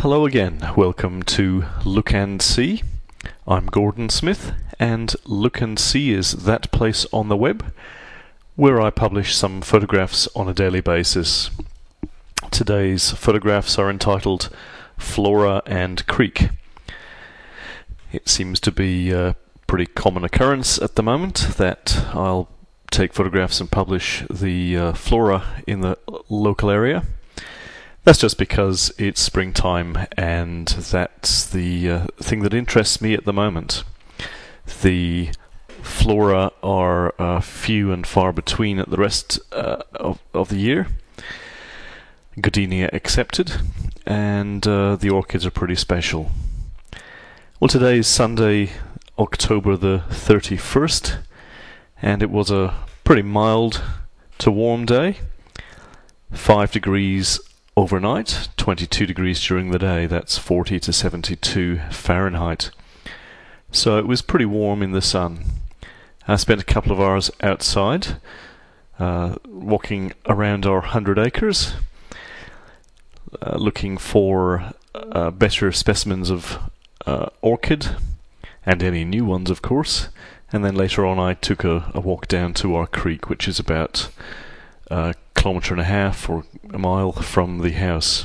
Hello again, welcome to Look and See. I'm Gordon Smith, and Look and See is that place on the web where I publish some photographs on a daily basis. Today's photographs are entitled Flora and Creek. It seems to be a pretty common occurrence at the moment that I'll take photographs and publish the flora in the local area. That's just because it's springtime and that's the thing that interests me at the moment. The flora are few and far between at the rest of the year, goodenia accepted, and the orchids are pretty special. Well, today is Sunday, October the 31st, and it was a pretty mild to warm day. 5 degrees overnight, 22 degrees during the day. That's 40 to 72 Fahrenheit. So it was pretty warm in the sun. I spent a couple of hours outside, walking around our 100 acres, looking for better specimens of orchid, and any new ones, of course. And then later on I took a walk down to our creek, which is about a kilometre and a half or a mile from the house.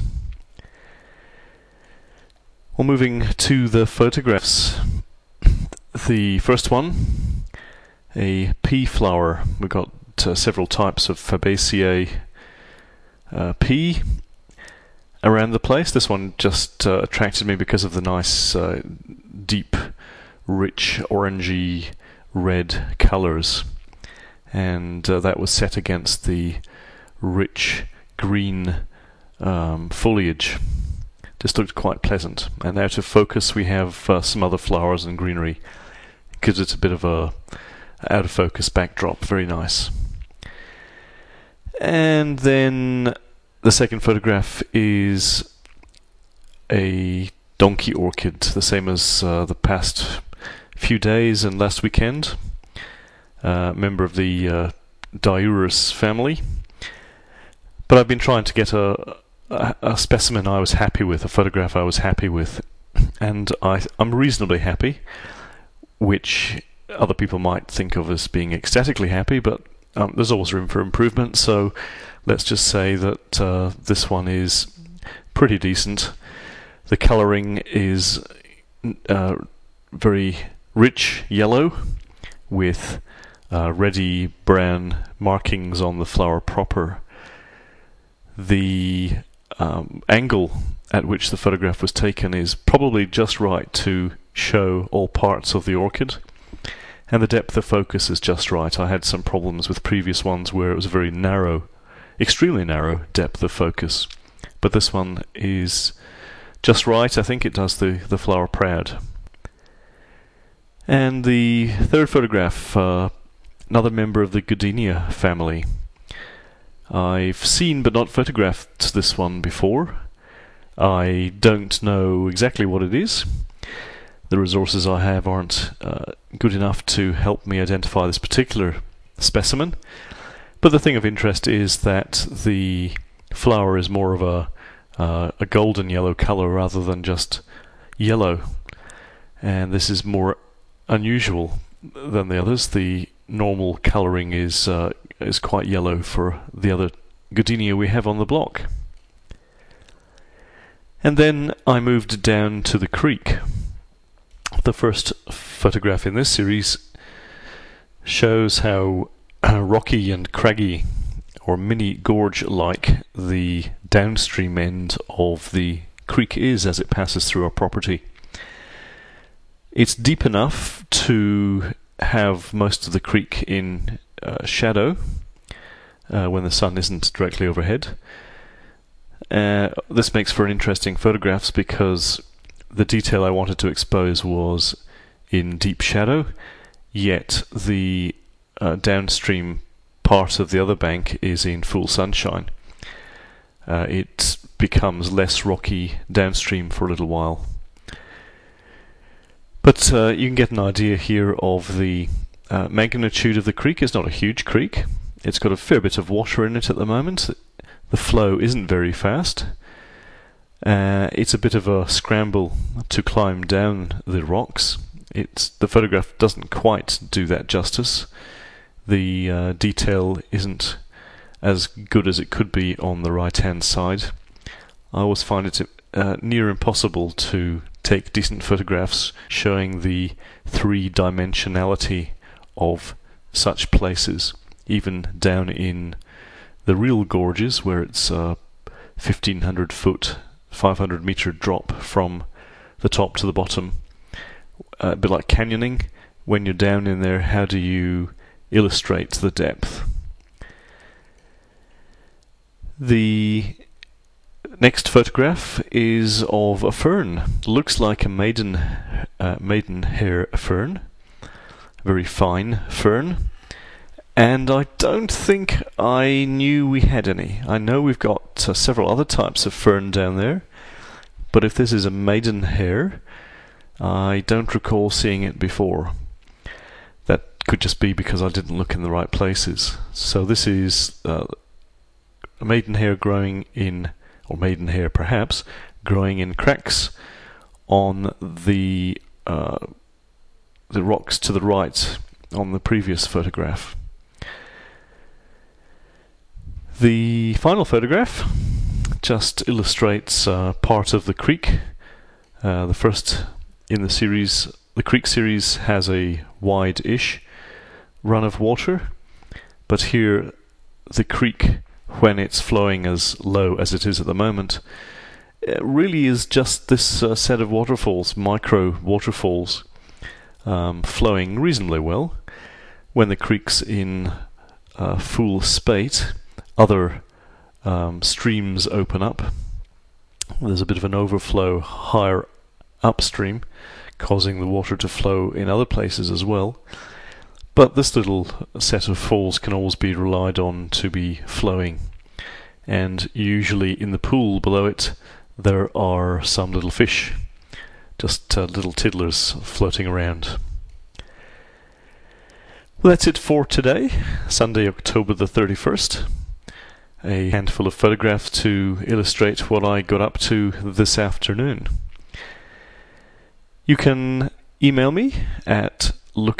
Well, moving to the photographs. The first one, a pea flower. We've got several types of Fabaceae pea around the place. This one just attracted me because of the nice deep, rich, orangey red colours, and that was set against the rich green foliage. Just looked quite pleasant. And out of focus we have some other flowers and greenery. Gives it a bit of a out of focus backdrop. Very nice. And then the second photograph is a donkey orchid, the same as the past few days and last weekend. Member of the Diurus family. But I've been trying to get a specimen I was happy with, a photograph I was happy with, and I'm reasonably happy, which other people might think of as being ecstatically happy, but there's always room for improvement, so let's just say that this one is pretty decent. The colouring is very rich yellow, with reddy brown markings on the flower proper. The angle at which the photograph was taken is probably just right to show all parts of the orchid, and the depth of focus is just right. I had some problems with previous ones where it was a very narrow, extremely narrow depth of focus, but this one is just right. I think it does the flower proud. And the third photograph, another member of the Goodenia family. I've seen but not photographed this one before. I don't know exactly what it is. The resources I have aren't good enough to help me identify this particular specimen. But the thing of interest is that the flower is more of a golden yellow colour rather than just yellow. And this is more unusual than the others. The normal colouring is quite yellow for the other goodenia we have on the block. And then I moved down to the creek. The first photograph in this series shows how rocky and craggy, or mini gorge-like, the downstream end of the creek is as it passes through our property. It's deep enough to have most of the creek in shadow when the sun isn't directly overhead. This makes for interesting photographs because the detail I wanted to expose was in deep shadow, yet the downstream part of the other bank is in full sunshine. It becomes less rocky downstream for a little while. But you can get an idea here of the magnitude of the creek. It's not a huge creek. It's got a fair bit of water in it at the moment. The flow isn't very fast. It's a bit of a scramble to climb down the rocks. The photograph doesn't quite do that justice. The detail isn't as good as it could be on the right-hand side. I always find it near impossible to take decent photographs showing the three-dimensionality of such places, even down in the real gorges where it's a 1,500 foot, 500 meter drop from the top to the bottom. A bit like canyoning. When you're down in there, how do you illustrate the depth? The next photograph is of a fern. Looks like a maidenhair fern. Very fine fern. And I don't think I knew we had any. I know we've got several other types of fern down there, but if this is a maidenhair, I don't recall seeing it before. That could just be because I didn't look in the right places. So this is a maidenhair growing in, or maidenhair perhaps, growing in cracks on the rocks to the right on the previous photograph. The final photograph just illustrates part of the creek. The first in the series, the creek series, has a wide-ish run of water, but here the creek, when it's flowing as low as it is at the moment, it really is just this set of waterfalls, micro waterfalls, flowing reasonably well. When the creek's in full spate, other streams open up. There's a bit of an overflow higher upstream, causing the water to flow in other places as well. But this little set of falls can always be relied on to be flowing. And usually in the pool below it there are some little fish, just little tiddlers floating around. Well, that's it for today, Sunday, October the 31st. A handful of photographs to illustrate what I got up to this afternoon. You can email me at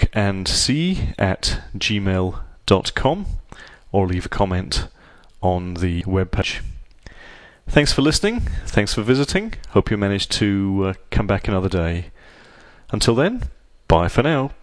lookandsee@gmail.com or leave a comment on the webpage. Thanks for listening, thanks for visiting. Hope you managed to come back another day. Until then, bye for now.